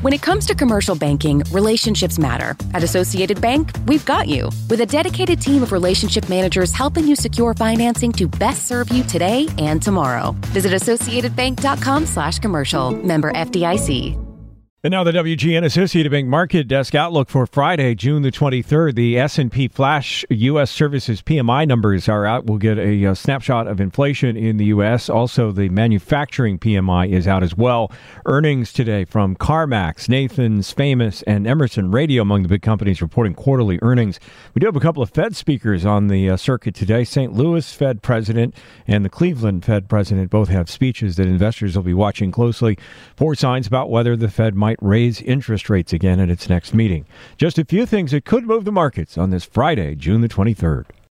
When it comes to commercial banking, relationships matter. At Associated Bank, we've got you. With a dedicated team of relationship managers helping you secure financing to best serve you today and tomorrow. Visit associatedbank.com/commercial. Member FDIC. And now the WGN Associated Bank Market Desk outlook for Friday, June the 23rd. The S&P Flash U.S. Services PMI numbers are out. We'll get a snapshot of inflation in the U.S. Also, the manufacturing PMI is out as well. Earnings today from CarMax, Nathan's Famous, and Emerson Radio among the big companies reporting quarterly earnings. We do have a couple of Fed speakers on the circuit today. St. Louis Fed President and the Cleveland Fed President both have speeches that investors will be watching closely for signs about whether the Fed might raise interest rates again at its next meeting. Just a few things that could move the markets on this Friday, June the 23rd.